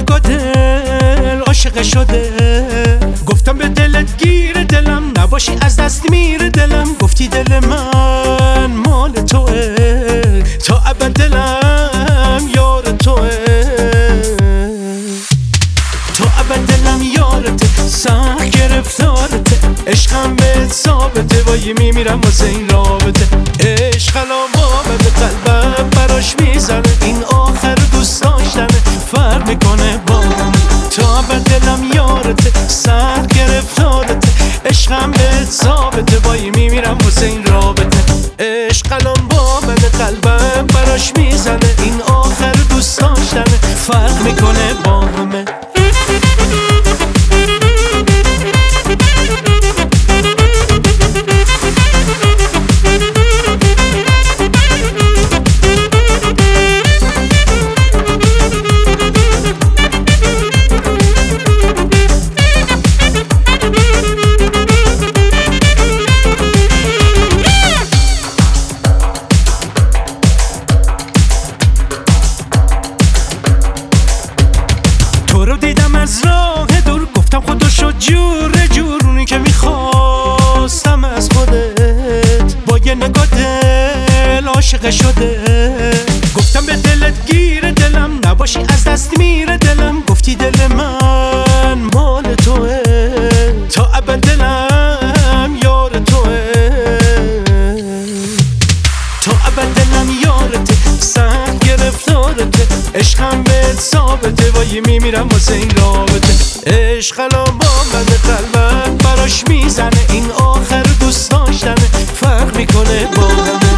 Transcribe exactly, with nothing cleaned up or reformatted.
نگاه دل عاشق شده. گفتم به دلت گیر دلم، نباشی از دست میره دلم. گفتی دل من مال توه، تا ابد دلم یار توه. تا ابد دلم یارته، سخت گرفتارته. عشقم بهت ثابته، وای میمیرم واسه این رابطه. عشق علامه به قلبم براش میزنه، این آخر دوست داشتنه فرق میکنه با من. تا ابد دلم یارته، سخت گرفتارته. عشقم بهت ثابته، وای میمیرم واسه این رابطه. عشق علامه به قلبم براش میزنه، این آخر دوست داشتنه فرق میکنه با همه. رو دیدم از راه دور، گفتم خدا شد جور جورونی که میخواستم از خودت. با یه نگاه دل عاشق شده. گفتم به دلت گیر دلم، نباشی از دست میره دلم. گفتی دل من مال توه، تا ابد دلم یار توه. تا ابد دلم یارته، سخت گرفتارته. عشقم بهت ثابته، وای میمیرم واسه این رابطه. عشق علامه به قلبم براش میزنه، این آخر دوست داشتنه فرق میکنه با همه.